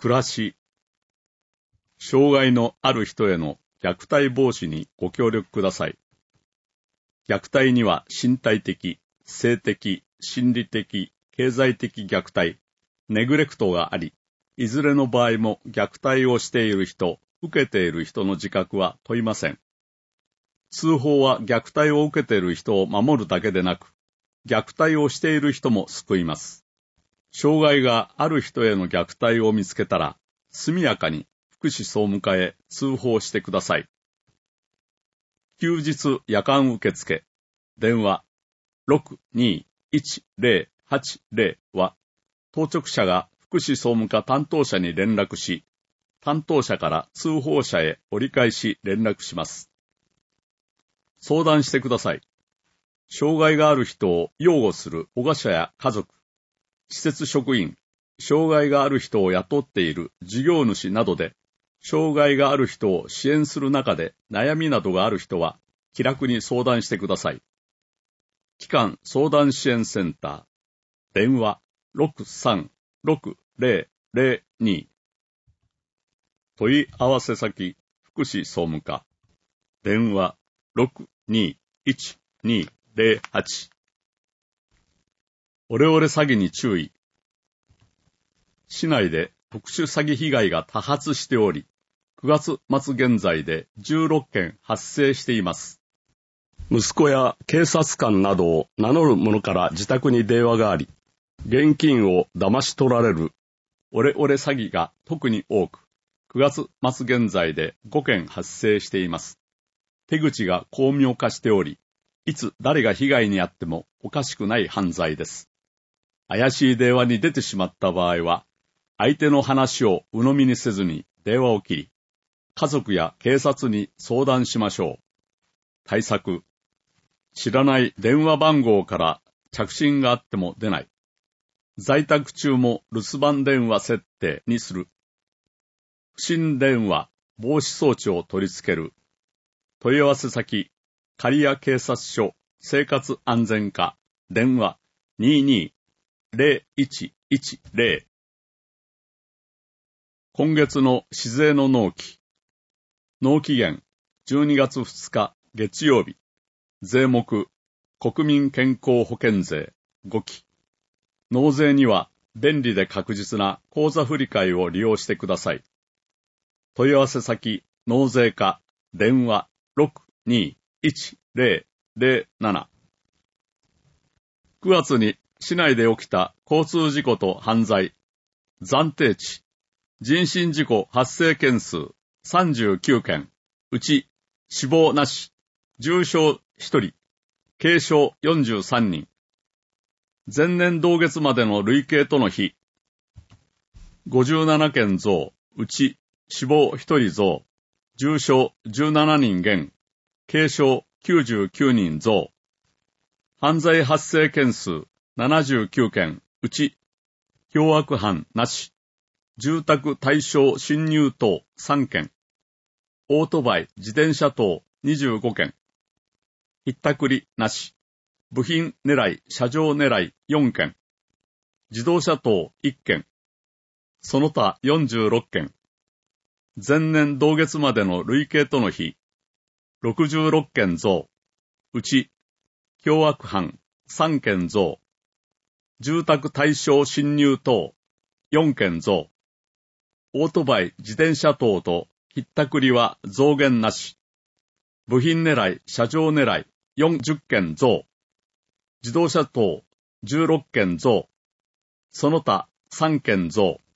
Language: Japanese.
暮らし、障害のある人への虐待防止にご協力ください。虐待には身体的、性的、心理的、経済的虐待、ネグレクトがあり、いずれの場合も虐待をしている人、受けている人の自覚は問いません。通報は虐待を受けている人を守るだけでなく、虐待をしている人も救います。障害がある人への虐待を見つけたら、速やかに福祉総務課へ通報してください。休日夜間受付、電話 621-080 は、当直者が福祉総務課担当者に連絡し、担当者から通報者へ折り返し連絡します。相談してください。障害がある人を擁護する保護者や家族、施設職員、障害がある人を雇っている事業主などで、障害がある人を支援する中で悩みなどがある人は気楽に相談してください。機関相談支援センター、電話 636-002 問い合わせ先、福祉総務課、電話 621-208 オレオレ詐欺に注意。市内で特殊詐欺被害が多発しており、9月末現在で16件発生しています。息子や警察官などを名乗る者から自宅に電話があり、現金を騙し取られるオレオレ詐欺が特に多く、9月末現在で5件発生しています。手口が巧妙化しており、いつ誰が被害に遭ってもおかしくない犯罪です。怪しい電話に出てしまった場合は、相手の話を鵜呑みにせずに電話を切り、家族や警察に相談しましょう。対策。知らない電話番号から着信があっても出ない。在宅中も留守番電話設定にする。不審電話防止装置を取り付ける。問い合わせ先、刈谷警察署生活安全課、電話 22-0110。今月の市税の納期。納期限12月2日月曜日。税目国民健康保険税5期。納税には便利で確実な口座振替を利用してください。問い合わせ先、納税課、電話 621-007。9月に市内で起きた交通事故と犯罪、暫定値、人身事故発生件数39件、うち死亡なし、重傷1人、軽傷43人。前年同月までの累計との比、57件増、うち死亡1人増、重傷17人減、軽傷99人増。犯罪発生件数79件、うち凶悪犯なし、住宅対象侵入等3件、オートバイ、自転車等25件、ひったくりなし、部品狙い、車上狙い4件、自動車等1件、その他46件、前年同月までの累計との比、66件増、うち凶悪犯3件増、住宅対象侵入等4件増、オートバイ、自転車等とひったくりは増減なし、部品狙い、車上狙い40件増、自動車等16件増、その他3件増。